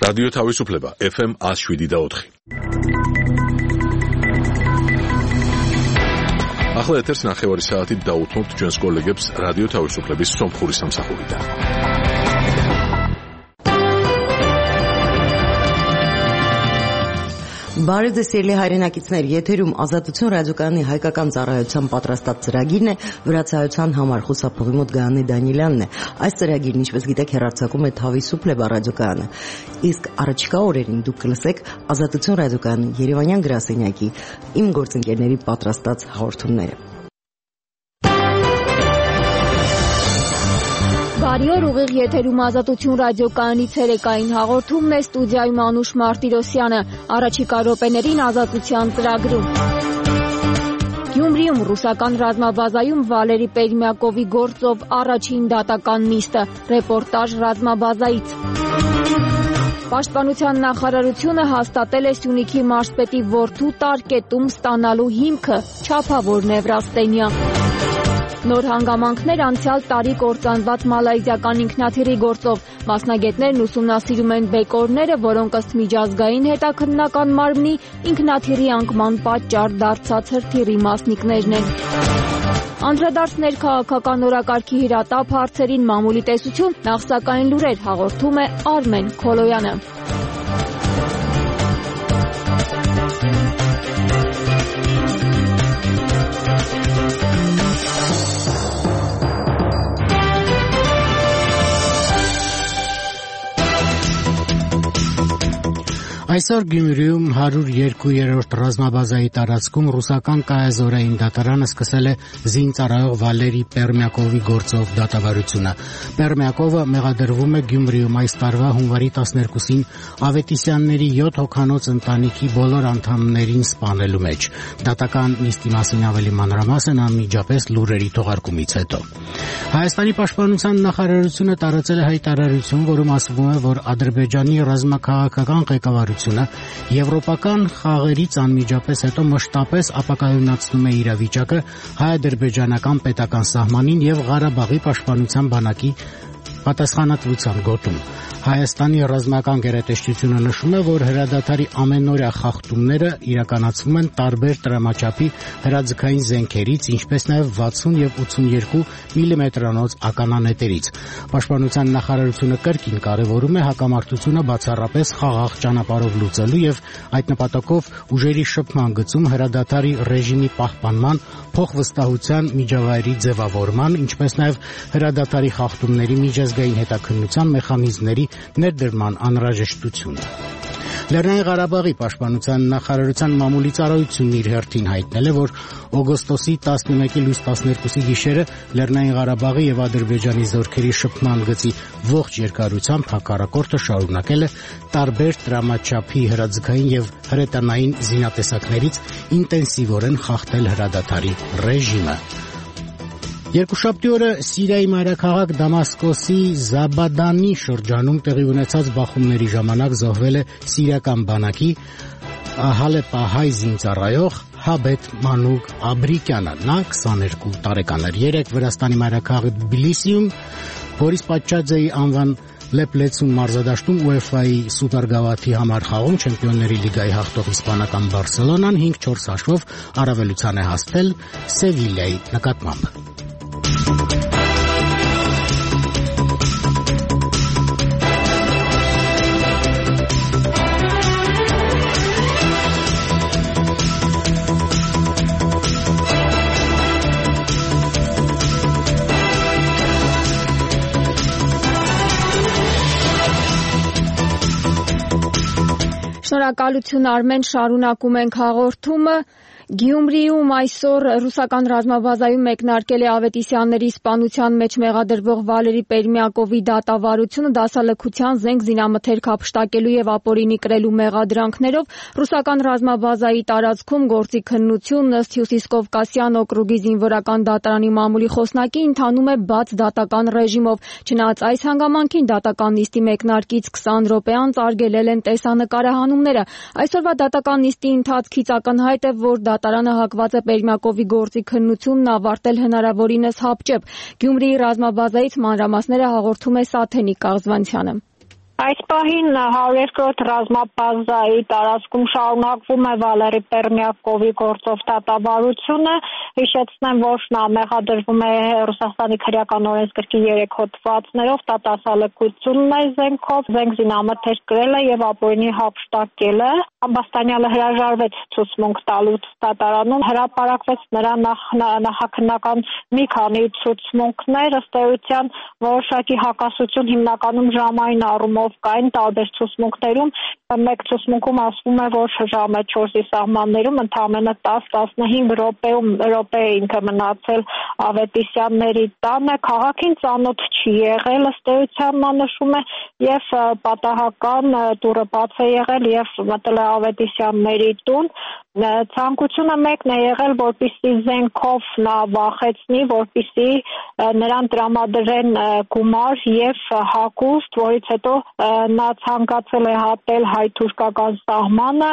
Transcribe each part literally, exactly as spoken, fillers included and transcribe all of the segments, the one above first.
რადიო თავისუფლება ეფ ემ one oh seven და four. ახლა ეთერს ნახევარი საათით დაუთმობთ ჩვენს კოლეგებს რადიო თავისუფლების სომხური სამსახურიდან. Բարև ձեզ սիրելի հայրենակիցներ, եթերում Ազատություն ռադիոկայանի հայկական ծառայության պատրաստած ծրագիրն է, վրացայության համար խուսափողի մոտ Գայանե Դանիելյանն է։ Այս ծրագիրն, ինչպես գիտեք, հեռարձակում է Թավիսուփլեբա ռադիոկայանը։ Իսկ առաջիկա օրերին դուք կլսեք Ազատություն ռադիոկայանի Երևանյան գրասենյակի իմ գործընկերների պատրաստած հաղորդումները։ Բարի օր, ուղիղ եթերում Ազատություն ռադիոկայանի ցերեկային հաղորդումն է, ստուդիայում Անուշ Մարտիրոսյանը, առաջիկա րոպեներին Ազատության ծրագրում։ Գյումրիում ռուսական ռազմաբազայում Վալերի Պերմյակովի գործով առաջին դատական նիստը, ռեպորտաժ ռազմաբազայից։ Պաշտպանության նախարարությունը հաստատել է Սյունիքի մարզպետի որդու տարկետում ստանալու հիմքը, չափավոր Նևրաստենիա։ Նոր հանգամանքներ անցյալ տարի կործանված մալայզիական ինքնաթիռի գործով, մասնագետներն ուսումնասիրում են բեկորները, որոնք ըստ միջազգային հետաքննական մարմնի ինքնաթիռի անկման պատճառ դարձած հրթիռի մասնիկներն են։ Անդրադարձներ քաղաքական օրակարգի հրատապ հարցերին, մամուլի տեսություն, նախ սակայն լուրեր, հաղորդում է Արմեն Քոլոյանը։ Այսօր Գյումրիում one oh two-րդ ռազմաբազայի տարածքում ռուսական կայազորային դատարանը սկսել է զինծառայող Վալերի Պերմյակովի գործով դատավարությունը։ Պերմյակովը մեղադրվում է Գյումրիում այս տարվա հունվարի տասներկուսին Ավետիսյանների յոթ հոգանոց ընտանիքի բոլոր անդամներին սպանելու մեջ։ Դատական նիստի մասին ավելի մանրամասն անմիջապես լուրերի թողարկումից հետո։ Հայաստանի պաշտպանության նախարարությունը տարածել է հայտարարություն, որում ասվում է, որ Ադրբեջանի ռազմաքաղաքական ղեկավարությունը եվրոպական խաղերից անմիջապես հետո մշտապես ապակայունացնում է իրավիճակը հայ-ադրբեջանական պետական սահմանին եւ Ղարաբաղի պաշտպանության բանակի պատասխանատվության գոտում։ Հայաստանի ռազմական գերատեսչությունը նշում է, որ հրադադարի ամենօրյա խախտումները իրականացվում են տարբեր տրամաչափի հրաձգային զենքերից, ինչպես նաև վաթսուն եւ ութսունյոթ միլիմետրանոց ականանետերից։ Պաշտպանության նախարարությունը կրկին կարևորում է հակամարտությունը բացառապես խաղաղ ճանապարհով լուծելու եւ այդ նպատակով ուժերի շփման գծում հրադադարի ռեժիմի պահպանման, փոխվստահության միջավայրի ձևավորման, ինչպես նաև հրադադարի խախտումների միջազգային հետաքննության մեխանիզմների ներդրման անհրաժեշտությունը։ Լեռնային Ղարաբաղի պաշտպանության նախարարության մամուլի ծառայությունն իր հերթին հայտնել է, որ օգոստոսի տասնմեկի լույս տասներկուսի գիշերը Լեռնային Ղարաբաղի եւ Ադրբեջանի զորքերի շփման գծի ողջ երկարությամբ հակառակորդը շարունակել է տարբեր տրամաչափի հրաձգային եւ հրետանային զինատեսակներից ինտենսիվորեն խախտել հրադադարի ռեժիմը։ Երկուշաբթի օրը Սիրիայի մայրաքաղաք Դամասկոսի Զաբադանի շրջանում տեղի ունեցած բախումների ժամանակ զոհվել է սիրիական բանակի հալեպահայ զինծառայող Հաբետ Մանուկ Աբրիկյանը։ Նա քսաներկու տարեկան էր։ Երեկ Վրաստանի մայրաքաղաք Թբիլիսիում Բորիս Պաչաձեի անվան Լեպլեցուն մարզադաշտում ՈՒԵՖԱ-ի սուպերգավաթի համար խաղում Չեմպիոնների լիգայի հաղթող իսպանական Բարսելոնան cinque four հաշվով առավելության է հասել Սևիլիայի նկատմամբ։ Շնորհակալություն Արմեն, շարունակում ենք հաղորդումը։ Գյումրիում այսօր ռուսական ռազմաբազայում մեկնարկել է Ավետիսյանների սպանության մեջ մեղադրվող Վալերի Պերմյակովի դատավարությունը դասալքության զենք զինամթերք հափշտակելու եւ ապօրինի կրելու մեղադրանքներով ռուսական ռազմաբազայի տարածքում գործի քննությունն ըստ Հյուսիսկովկասյան օկրուգի զինվորական դատարանի մամուլի խոսնակի ընթանում է բաց դատական ռեժիմով։ Չնայած այս հանգամանքին դատական նիստի մեկնարկից քսան րոպե անց արգելել են տեսանկարահանումները։ Այսօրվա դատական նիստի ընթացքից ակնհայտ է, որ դատարանը հակված է Պերմյակովի գործի քննությունն ավարտել հնարավորինս հապճեպ։ Գյումրիի ռազմաբազայից մանրամասները հաղորդում է Սաթենիկ Աղզվանցյանը։ Այս պահին հարյուր երկրորդ ռազմաբազայի տարածքում շարունակվում է Վալերի Պերմյակովի գործով դատավարությունը։ Հիշեցնեմ, որ նա մեղադրվում է Ռուսաստանի քրեական օրենսգրքի երեք հոդվածներով դատասալքությունն է զենքով, զենք զինամթեր կրել է եւ ապօրինի հափշտակել է։ Ամբաստանյանը հրաժարվեց ցուցմունք տալուց դատարանում, հրապարակվեց նրա նախաքննական մի քանի ցուցմունքներ, ըստ էության որոշակի հակասություն հիմնականում ժամային առումով կային տարբեր ցուցմունքներում։ Մեկ ցուցմունքում ասվում է, որ ժամը չորսի սահմաններում ընդամենը տաս տասնհինգ րոպեում րոպե է ինքը մնացել Ավետիսյանների տանը, քաղաքին ծանոթ չի եղել, ըստ էության նա նշում է, եւ պատահական դուռը բաց է եղել եւ մտել է Ավետիսյանների տուն։ Ցանկությունը մեկն է եղել, որպեսզի զենքով նա վախեցնի, որպեսզի նրան տրամադրեն գումար եւ հագուստ, որից հետո նա ցանկացել է հատել հայ-թուրքական սահմանը,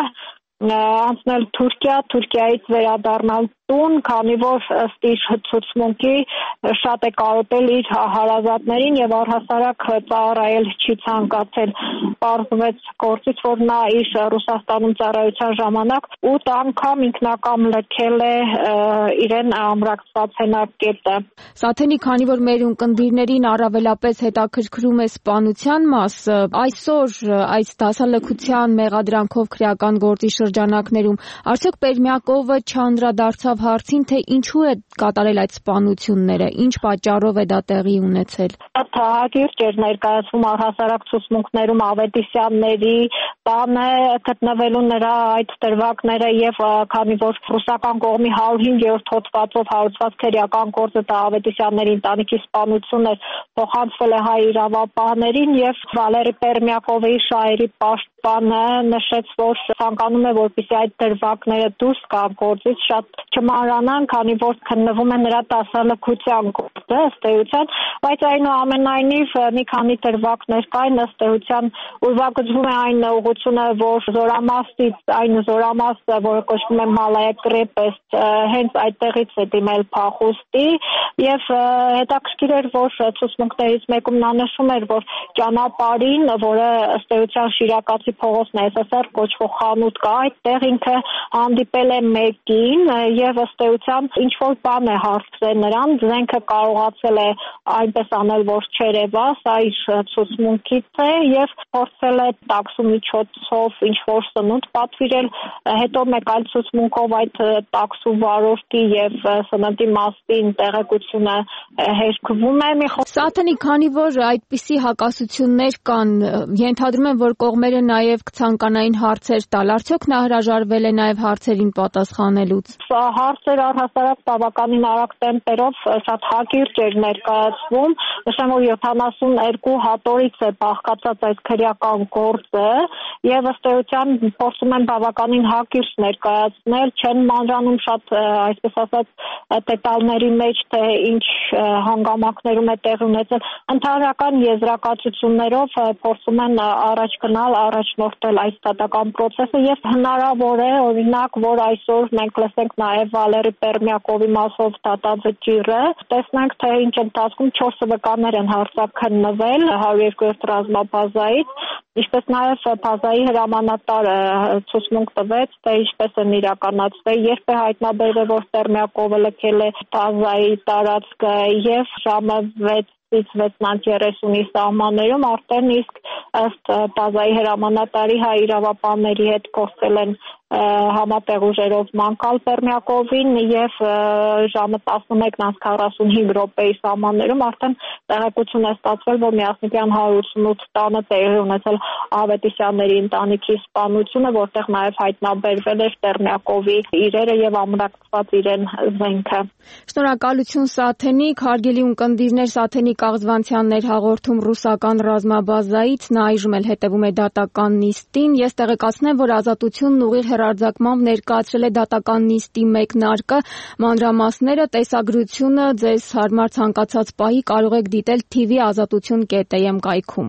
անցնել Թուրքիա, Թուրքիայից վերադառնալ տուն, քանի որ ըստ իր ցուցմունքի շատ է կարոտել իր հարազատներին եւ առհասարակ ծառայել չի ցանկացել։ Պարզվեց գործից, որ նա իր Ռուսաստանում ծառայության ժամանակ ութ անգամ ինքնակամ լքել է իրեն ամրացված հենակետը։ Սաթենի, քանի որ մեր ունկնդիրներին առավելապես հետաքրքրում է սպանության մասը, այսօր այս դասալքության մեղադրանքով քրեական գործի շրջանակներում արդյոք Պերմյակովը չանդրադարձավ հարցին, թե ինչու է կատարել այդ սպանությունները, ինչ պատճառով է դա տեղի ունեցել։ Հակիրճ էր ներկայացվում առհասարակ ցուցմունքներում Ավետիսյանների տանը գտնվելու նրա այդ դրվագները եւ քանի որ ռուսական կողմի հարյուր հինգերորդ հոդվածով հարուցված քրեական գործը դա Ավետիսյանների ընտանիքի սպանությունն էր, փոխանցվել է հայ իրավապահներին եւ Վալերի Պերմյակովի շահերի պաշտպանը նշեց, որ ցանկանում է, որպեսզի այդ դրվագները դուրս գան գործից, շատ չմանրանան, քանի որ քննվում է նրա դասալքության գործը, ըստ էության, բայց այնուամենայնիվ մի քանի դրվագներ կային, ըստ էության ուրվագծվում է այն ուղղությունը, որ զորամասից այն զորամասը, որը կոչվում է Մալայա Կրեպեստ, հենց այդտեղից է դիմել փախուստի եւ հետաքրքիր էր, որ ցուցմունքներից մեկում նա նշում էր, որ ճանապարհին, որը ըստ էության Շիրակացի փողոցն է, էս էս էր կոչվող խանութ կա, այդտեղ ինքը հանդիպել է մեկին եւ ըստ էության ինչ որ բան է հարցրել նրան, զենքը կարողացել է այնպես անել, որ չերևա, սա իր ցուցմունքից է եւ փորձել է տաքսու միջոցով ինչ որ սնունդ պատվիրել, հետո մեկ այլ ցուցմունքով այդ տաքսու վարորդի եւ սննդի մասին տեղեկությունը հերկվում է մի խոս։ Սաթենի, քանի որ այդպիսի հակասություններ կան, ենթադրում եմ, որ կողմերը նաեւ կցանկանային հարցեր տալ, արդյոք նա հրաժարվել է նաեւ հարցերին պատասխանելուց։ Հարցեր առհասարակ բավականին արագ տեմպերով շատ հակիրճ էր ներկայացվում, նշեմ, որ յոթանասունհինգ հատորից է բաղկացած այս քրեական գործը եւ ըստ էության փորձում են բավականին հակիրճ ներկայացնել, չեն մանրանում շատ, այսպես ասած, դետալների մեջ, թե ինչ հանգամանքներում է տեղի ունեցել, ընդհանրական եզրակացություններով փորձում են առաջ գնալ, առաջնորդել այս դատական process-ը եւ հնարավոր է, օրինակ, որ այսօր մենք լսենք նաեւ Վալերի Պերմյակովի մասով դատավճիռը, տեսնենք, թե ինչ ընթացքում չորս վկաներ են հարձակքննվել հարյուր երկրորդ ռազմաբազայից, ինչպես նաեւ բազայի հրամանատարը ցուցմունք տվեց, թե ինչպես են իրականացվել, երբ է հայտնաբերվել, որ Պերմյակովը լքել է բազայի տարածքը եւ ժամը վեցից վեցնանց երեսունի սահմաններում արդեն իսկ ըստ բազայի հրամանատարի հայ իրավապահների հետ փոխել են համատեղ ուժերով մանկալ Պերմյակովին եւ ժամը տասնմեկն անց քառասունհինգ րոպեի սահմաններում արդեն տեղեկություն է ստացվել, որ Միասնիկյան հարյուր ութսունութ տանը տեղի ունեցել Ավետիսյանների ընտանիքի սպանությունը, որտեղ նաեւ հայտնաբերվել էր Պերմյակովի իրերը եւ ամրացված իրեն զենքը։ Շնորհակալություն Սաթենիկ, հարգելի ունկնդիրներ, Սաթենիկ Աղզվանցյանն հաղորդում ռուսական ռազմաբազայից, նա այժմ էլ հետևում է դատական նիստին։ Ես տեղեկացնեմ, որ Ազատությունն ուղիղ հեռարձակմամբ ներկայացրել է դատական նիստի մեկնարկը, մանրամասները, տեսագրությունը ձեզ հարմար ցանկացած պահի կարող եք դիտել T V ազատություն կետ A M կայքում։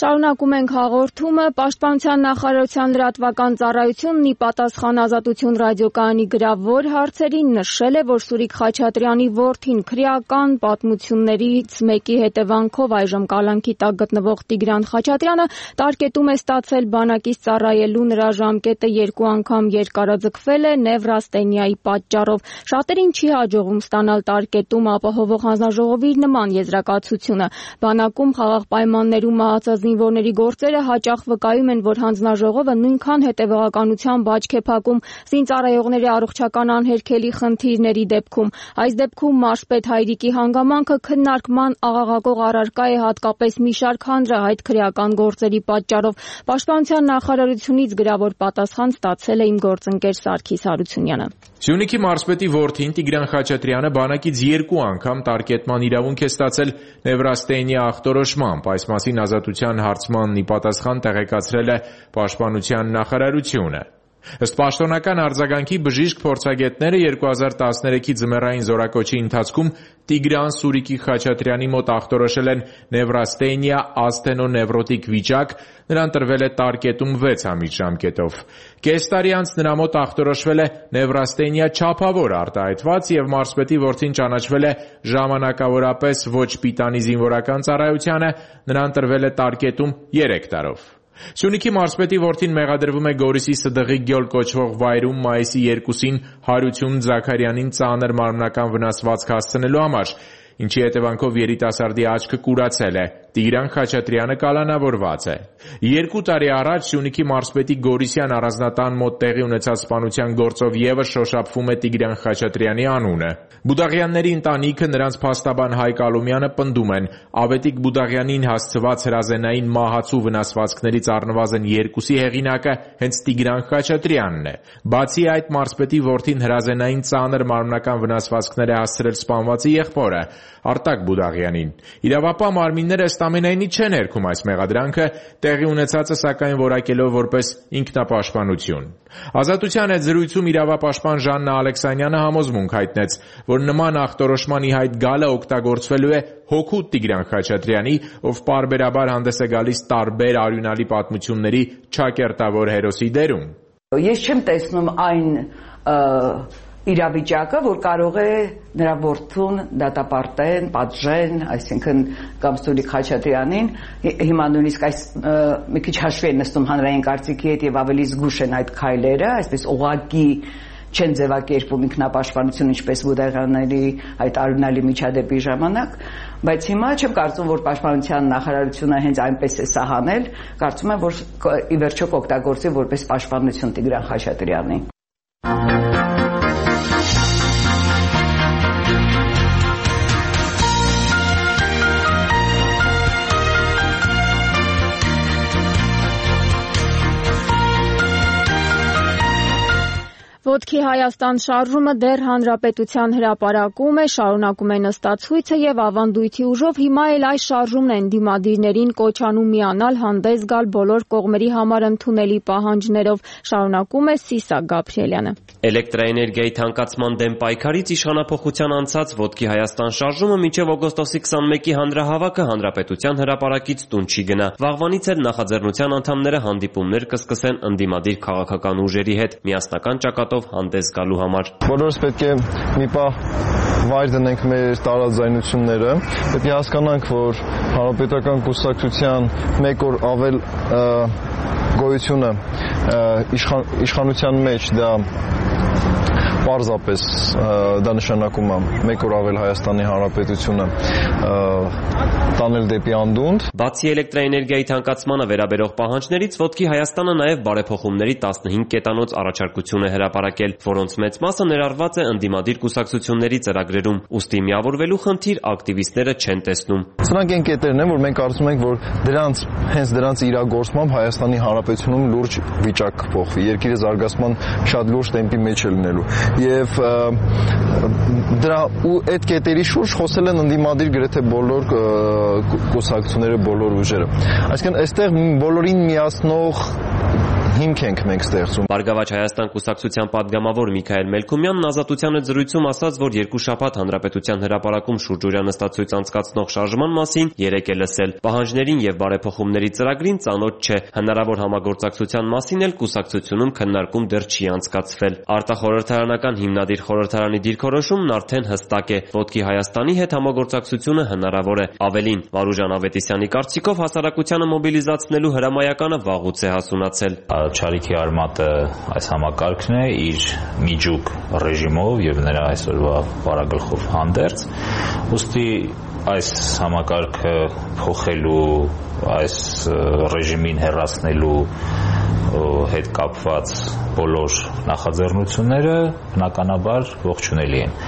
Շարունակում ենք հաղորդումը։ Պաշտպանության նախարարության լրատվական ծառայությունն ի պատասխան Ազատություն ռադիոկայանի գրավոր հարցերին նշել է, որ Սուրիկ Խաչատրյանի որդին քրեական պատմություններից մեկի հետևանքով այժմ կալանքի տակ գտնվող Տիգրան Խաչատրյանը տարկետում է ստացել բանակից ծառայելու նրա ժամկետը երկու անգամ երկարաձգվել է նևրաստենիայի պատճառով։ Շատերին չի հաջողվում ստանալ տարկետում ապահովող հանձնաժողովի նման եզրակացությունը։ Բանակում խաղաղ պայմաններում մահացած զինվորների գործերը հաճախ վկայում են, որ հանձնաժողովը նույնքան հետևողականությամբ աչք է փակում զինծառայողների առողջական անհերքելի խնդիրների դեպքում։ Այս դեպքում մարզպետ Հայրիկի հանգամանքը քննարկման աղաղակող առարկա է հատկապես մի շարք հանրահայտ քրեական գործերի պատճառով։ Պաշտպանության նախարարությունից գրավոր պատասխան ստացել է իմ գործընկեր Սարգիս Հարությունյանը։ Սյունիքի մարզպետի որդին Տիգրան Խաչատրյանը բանակից երկու անգամ տարկետման իրավունք է ստացել նևրաստենիա ախտորոշմամբ։ Այս մասին Ազատության հարցմանն ի պատասխան տեղեկացրել է Պաշտպանության նախարարությունը։ Ըստ պաշտոնական արձագանքի բժիշկ փորձագետները երկու հազար տասներեքի ձմեռային զորակոչի ընթացքում Տիգրան Սուրիկի Խաչատրյանի մոտ ախտորոշել են նևրաստենիա ասթենոնևրոտիկ վիճակ, նրան տրվել է տարկետում վեց ամիս ժամկետով։ Կես տարի անց նրա մոտ ախտորոշվել է նևրաստենիա չափավոր արտահայտված եւ մարզպետի որդին ճանաչվել է ժամանակավորապես ոչ պիտանի զինվորական ծառայությանը, նրան տրվել է տարկետում երեք տարով։ Սյունիքի մարզպետի որդին մեղադրվում է Գորիսի Սդղի գյուլ կոչվող վայրում մայիսի երկուսին Հարություն Զաքարյանին ծանր մարմնական վնասվածք հասցնելու համար, ինչի հետևանքով երիտասարդի աչքը կուրացել է։ Տիգրան Խաչատրյանը կալանավորված է։ Երկու տարի առաջ Սյունիքի մարզպետի Գորիսյան առանձնատան մոտ տեղի ունեցած սպանության գործով ևս շոշափվում է Տիգրան Խաչատրյանի անունը։ Բուդաղյանների ընտանիքը, նրանց փաստաբան Հայկ Ալոմյանը պնդում են, Ավետիք Բուդաղյանին հասցված հրազենային մահացու վնասվածքներից առնվազն երկուսի հեղինակը հենց Տիգրան Խաչատրյանն է։ Բացի այդ, մարզպետի որդին հրազենային ծանր մարմնական վնասվածքներ է հասցրել սպանվածի եղբորը Արտակ Բուդաղյանին։ Իրավապահ մարմինները ըստ ամենայնի չեն հերքում այս մեղադրանքը, տեղի ունեցածը սակայն որակելով որպես ինքնապաշտպանություն։ Ազատության հետ զրույցում իրավապաշտպան Ժաննա Ալեքսանյանը համոզմունք հայտնեց, որ նման ախտորոշման ի հայտ գալը օգտագործվելու է հօգուտ Տիգրան Խաչատրյանի, ով պարբերաբար հանդես է գալիս տարբեր արյունալի պատմությունների չակերտավոր հերոսի դերում։ Ես չեմ տեսնում այն իրավիճակը, որ կարող է նրա որդուն դատապարտեն, պատժեն, այսինքն կամ Սուրիկ Խաչատրյանին, հիմա նույնիսկ այս մի քիչ հաշվի են նստում հանրային կարծիքի հետ եւ ավելի զգուշ են այդ քայլերը, այսպես օղակի չեն ձևակերպում ինքնապաշտպանություն, ինչպես Բուդաղյանների այդ արյունալի միջադեպի ժամանակ, բայց հիմա չեմ կարծում, որ Պաշտպանության նախարարությունը հենց այնպես է սահանել, կարծում եմ, որ ի վերջո կօգտագործի որպես պաշտպանություն Տիգրան Խաչատրյանի։ Ոտքի Հայաստան շարժումը դեռ հանրապետության հրապարակում է, շարունակում է նստացույցը եւ ավանդույթի ուժով հիմա էլ այս շարժումն են դիմադիրներին կոչանում միանալ, հանդես գալ բոլոր կողմերի համար ընդունելի պահանջներով, շարունակում է Սիսակ Գաբրիելյանը։ Էլեկտրաէներգիայի թանկացման դեմ պայքարից իշխանափոխության անցած Ոտքի Հայաստան շարժումը մինչև օգոստոսի քսանմեկի հանրահավաքը հանրապետության հրապարակից տուն չի գնա։ Վաղվանից էլ նախաձեռնության անդամները հանդիպումներ կսկսեն ընդդիմադիր քաղաքական ուժերի հետ միասնական ճակատով հանդես գալու համար։ Բոլորս պետք է մի պահ վայր դնենք մեր տարաձայնությունները, պետք է հասկանանք, որ հանրապետական կուսակցության մեկ օր ավել գոյությունը իշխանության մեջ դա պարզապես դա նշանակում է մեկ օր ավել Հայաստանի Հանրապետությունը տանել դեպի անդունդ։ Բացի էլեկտրաէներգիայի թանկացմանը վերաբերող պահանջներից, Ոտքի Հայաստանը նաև բարեփոխումների տասնհինգ կետանոց առաջարկություն է հրապարակել, որոնց մեծ մասը ներառված է ընդդիմադիր կուսակցությունների ծրագրերում, ուստի միավորվելու խնդիր ակտիվիստները չեն տեսնում։ Սրանք այն կետերն են, որ մենք կարծում ենք, որ դրանց հենց դրանց իրագործմամբ Հայաստանի Հանրապետությունում լուրջ վիճակ կփոխվի, երկիրը զարգացման շատ լուրջ տեմպի մեջ է լինելու։ Եվ դրա ու այդ կետերի շուրջ խոսել են ընդդիմադիր գրեթե բոլոր կուսակցությունները, բոլոր ուժերը։ Այսինքն այստեղ բոլորին միացնող հիմք ենք մենք ստեղծում։ Բարգավաճ Հայաստան կուսակցության падգամավոր Միքայել Մելքումյանն Ազատության զրույցում ասաց, որ երկու շաբաթ Հանրապետության հրապարակում շուրջօրյա նստածույց անցկացնող շարժման մասին երեք է լսել։ Պահանջներին եւ բարեփոխումների ծրագրին ծանոթ չէ։ Հնարավոր համագործակցության մասին էլ կուսակցությունում քննարկում դեռ չի անցկացվել։ Արտախորհրդարանական հիմնադիր խորհրդարանի դիրքորոշումն արդեն հստակ է։ Ոտքի Հայաստանի հետ համագործակցությունը հնարավոր է։ Ավելին, Վարուժան Ավետիսյանի կարծիքով հասարակությանը մոբիլիզացնելու հրամայականը վաղուց է հասունացել։ Չարիքի արմատը այս համակարգն է իր միջուկ ռեժիմով եւ նրա այսօրվա վարագլխով հանդերձ, ուստի այս համակարգը փոխելու, այս ռեժիմին հեռացնելու հետ կապված բոլոր նախաձեռնությունները բնականաբար ողջունելի են։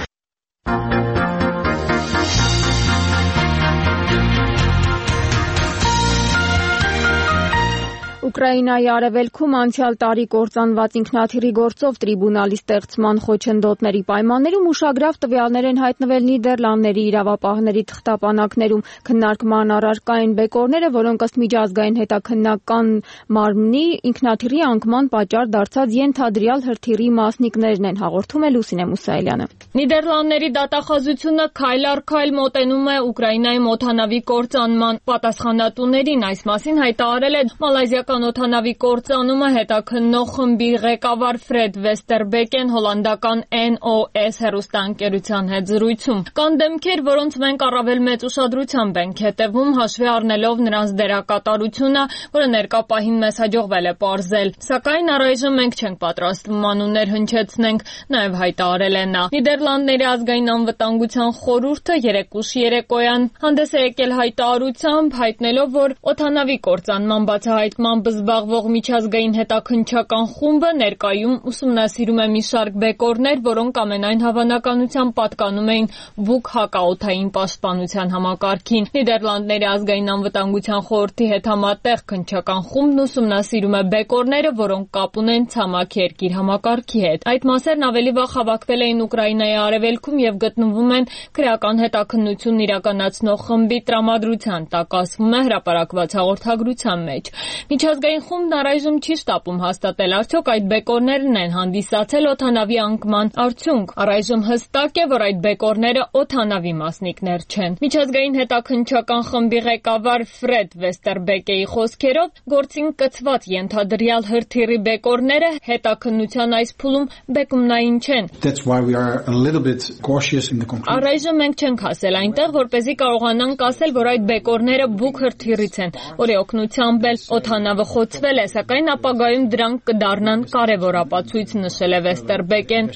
Ուկրաինայի արևելքում անցյալ տարի կործանված ինքնաթիռի գործով տրիբունալի ստեղծման խոչընդոտների պայմաններում ուշագրավ տվյալներ են հայտնվել Նիդերլանդների իրավապահների թղթապանակներում։ Քննարկման առարկա են բեկորները, որոնք ըստ միջազգային հետաքննական մարմնի ինքնաթիռի անկման պատճառ դարձած ենթադրյալ հրթիռի մասնիկներն են, հաղորդում է Լուսինե Մուսայելյանը։ Նիդերլանդների դատախազությունը քայլ առ քայլ մոտենում է Ուկրաինայի օդանավի կործանման պատասխանատուներին։ Այս մասին հայտարարել է մալայզիական օդանավի կործանումը հետաքննող խմբի ղեկավար Ֆրեդ Վեստերբեկեն հոլանդական N O S հեռուստաընկերության հետ զրույցում։ Կան դեմքեր, որոնց մենք առավել մեծ ուշադրությամբ ենք հետևում, հաշվի առնելով նրանց դերակատարությունը, որը ներկա պահին մեզ հաջողվել է պարզել։ Սակայն առայժմ մենք չենք պատրաստվում անուններ հնչեցնենք, նաև հայտարարել է նա։ Նիդերլանդների ազգային անվտանգության խորհուրդը երեկուշ երեկոյան հանդես է եկել հայտարարությամբ, հայտնելով, որ օդանավի կործանման բացահայտմամբ զբաղվող միջազգային հետաքննչական խումբը ներկայում ուսումնասիրում է մի շարք բեկորներ, որոնք ամենայն հավանականությամբ պատկանում էին Բուկ հակաօդային պաշտպանության համակարգին։ Նիդերլանդների ազգային անվտանգության խորհրդի հետ համատեղ քննչական խումբն ուսումնասիրում է բեկորները, որոնք կապ ունեն ցամաք երկիր համակարգի հետ։ Այդ մասերն ավելի վաղ հավաքվել էին Ուկրաինայի արևելքում եւ գտնվում են քրեական հետաքննություն իրականացնող խմբի տրամադրության տակ, ասվում է հրապարակված հաղորդագրության մեջ։ Միջազգային խումբն առայժմ չի շտապում հաստատել արդյոք այդ բեկորներն են հանդիսացել օդանավի անկման արդյունք։ Առայժմ հստակ է, որ այդ բեկորները օդանավի մասնիկներ չեն։ Միջազգային հետաքննչական խմբի ղեկավար Ֆրեդ Վեստերբեկեի խոսքերով գործին կցված ենթադրյալ հրթիռի բեկորները հետաքննության այս փուլում բեկումնային չեն։ Առայժմ մենք չենք հասել այնտեղ, որպեսզի կարողանանք ասել, որ այդ բեկորները Բուկ հրթիռից են, որի օգնությամբ էլ օդանավը խոցվել է, սակայն ապագայում դրանք կդառնան կարևոր ապացույց, նշել է Վեստերբեկեն։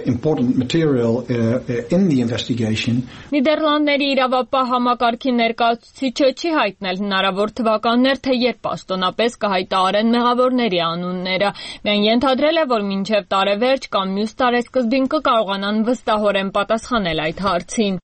Նիդերլանդների իրավապահ համակարգի ներկայացուցիչը չի հայտնել հնարավոր թվականներ, թե երբ պաշտոնապես կհայտարարեն մեղավորների անունները։ Միայն ենթադրել է, որ մինչև տարեվերջ կամ մյուս տարեսկզբին կկարողանան վստահորեն պատասխանել այդ հարցին։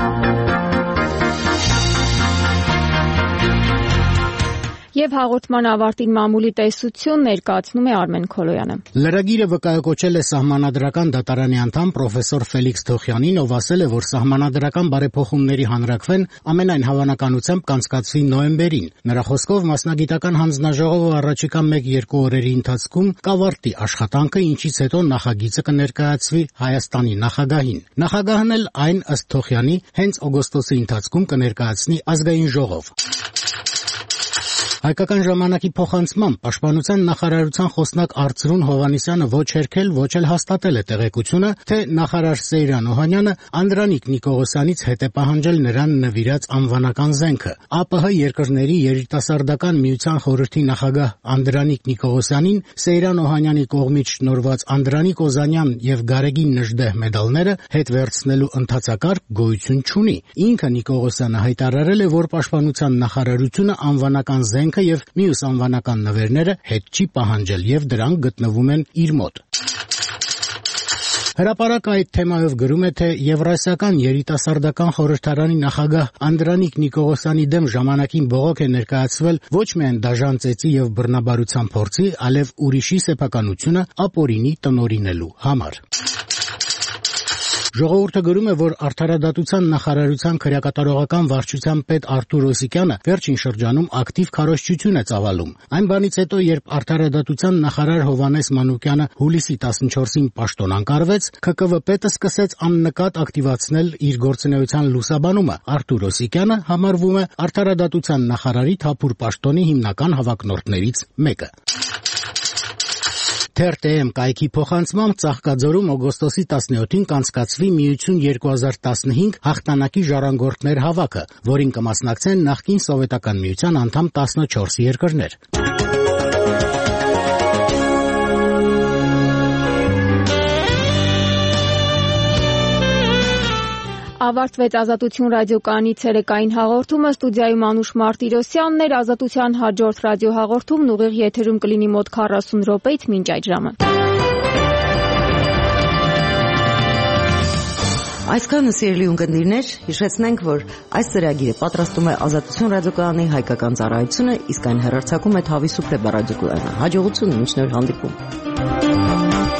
Եվ հաղորդման ավարտին մամուլի տեսություն ներկայացնում է Արմեն Քոլոյանը։ Լրագիրը վկայակոչել է Սահմանադրական դատարանի անդամ պրոֆեսոր Ֆելիքս Թոխյանին, ով ասել է, որ սահմանադրական բարեփոխումների հանրաքվեն ամենայն հավանականությամբ կանցկացվի նոյեմբերին։ Նրա խոսքով մասնագիտական հանձնաժողովը առաջիկա մեկ-երկու օրերի ընթացքում կավարտի աշխատանքը, ինչից հետո նախագիծը կներկայացվի Հայաստանի նախագահին։ Նախագահն էլ այն, ըստ Թոխյանի, հենց օգոստոսի ընթացքում կներկայացնի ազգային ժողով։ Հայկական ժամանակի փոխանցմամբ պաշտպանության նախարարության խոսնակ Արծրուն Հովհաննիսյանը ոչ հերքել, ոչ էլ հաստատել է տեղեկությունը, թե նախարար Սեյրան Օհանյանը Անդրանիկ Նիկողոսյանից հետ է պահանջել նրան նվիրած անվանական զենքը։ A P H երկրների երիտասարդական միության խորհրդի նախագահ Անդրանիկ Նիկողոսյանին Սեյրան Օհանյանի կողմից շնորհված Անդրանիկ Օզանյան եւ Գարեգին Նժդեհ մեդալները հետ վերցնելու ընթացակարգ գոյություն չունի։ Ինքը Նիկողոսյանը հայտարարել է, որ պաշտպանության նախարարությունը անվանական զենք եւ մյուս անվանական նվերները հետ չի պահանջել եւ դրանք գտնվում են իր մոտ։ Հրապարակը այդ թեմայով գրում է, թե Եվրասիական երիտասարդական խորհրդարանի նախագահ Անդրանիկ Նիկողոսյանի դեմ ժամանակին բողոք է ներկայացվել ոչ միայն դաժան ծեծի եւ բռնաբարության փորձի, այլև ուրիշի սեփականությունը ապօրինի տնօրինելու համար։ Ժողովուրդը գրում է, որ Արդարադատության նախարարության քրեակատարողական վարչության պետ Արթուր Օսիկյանը վերջին շրջանում ակտիվ քարոզչություն է ծավալում։ Այն բանից հետո, երբ Արդարադատության նախարար Հովհաննես Մանուկյանը հուլիսի տասնչորսին պաշտոն անկարվեց, K K V պետը սկսեց աննկատ ակտիվացնել իր գործունեության լուսաբանումը։ Արթուր Օսիկյանը համարվում է Արդարադատության նախարարի թափուր պաշտոնի հիմնական հավակնորդներից մեկը։ Թերթ.am կայքի փոխանցմամբ Ծաղկաձորում օգոստոսի տասնյոթին կանցկացվի Միություն երկու հազար տասնհինգ հաղթանակի ժառանգորդներ հավաքը, որին կմասնակցեն նախկին Սովետական Միության անդամ տասնչորս երկրներ։ Ավարտվեց Ազատություն ռադիոկայանի ցերեկային հաղորդումը, ստուդիայում Անուշ Մարտիրոսյանն էր, Ազատության հաջորդ ռադիոհաղորդումն ուղիղ եթերում կլինի մոտ քառասուն րոպեից մինչ այդ ժամը։ Այսքանը սիրելի ունկնդիրներ, հիշեցնենք, որ այս ծրագիրը պատրաստում է Ազատություն ռադիոկայանի հայկական ծառայությունը, իսկ այն հեռարձակում է Թավի Սուպրեբա ռադիոկայանը։ Հաջողություն, մինչ նոր հանդիպում։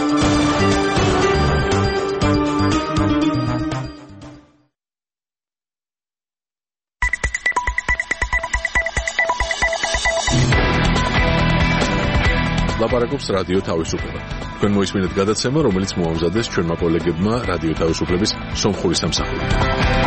Լապարակობს ռադիո Թավիսուպլեբը։ Თქვენ მოისმინეთ გადაცემა, რომელიც მოამზადეს ჩვენმა კოლეგებმა რადიო თავისუფლების სომხური სამსახური.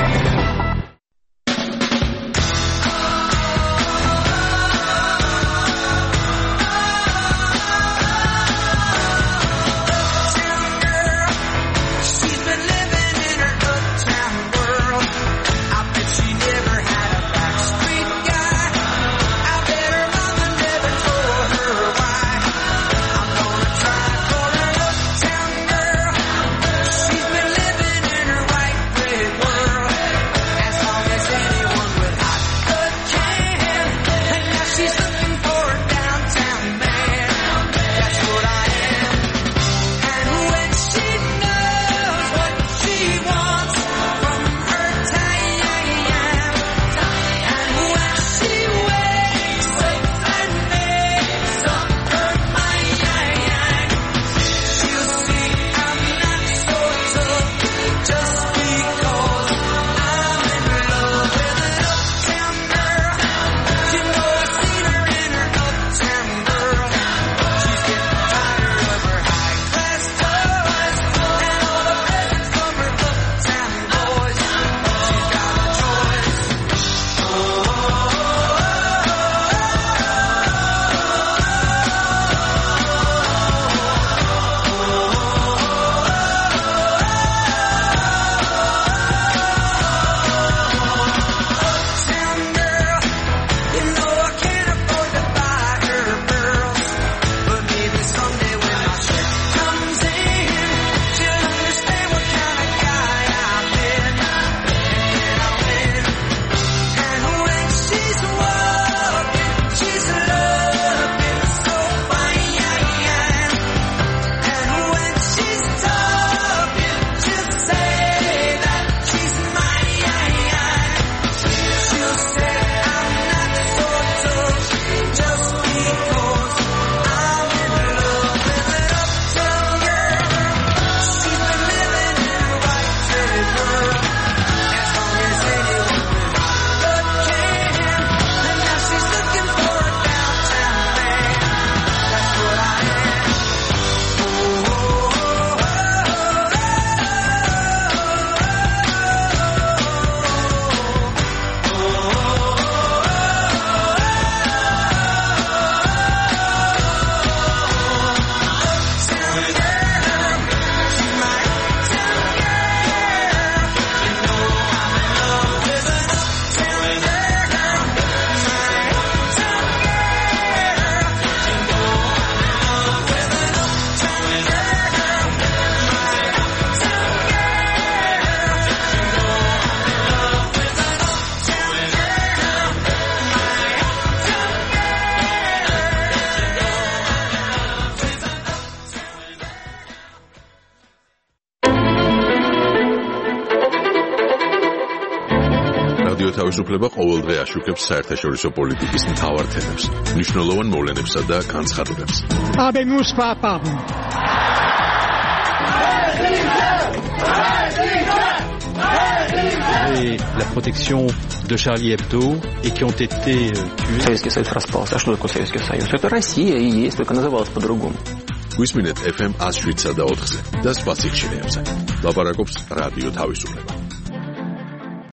თავისუფლება ყოველდღე აშუქებს საერთაშორისო პოლიტიკის მთავარ თემებს, მნიშვნელოვან მოვლენებსა და განცხადებებს. Habemos papado. Et la protection de Charlie Hebdo et qui ont été tués. Советский Союз распался. А что такое Советский Союз? Это Россия и есть, только называлась по-другому. გვისმინეთ ეფ ემ one oh seven და ოთხზე და სხვა სიხშირეებზე. ლაპარაკობს რადიო თავისუფლება.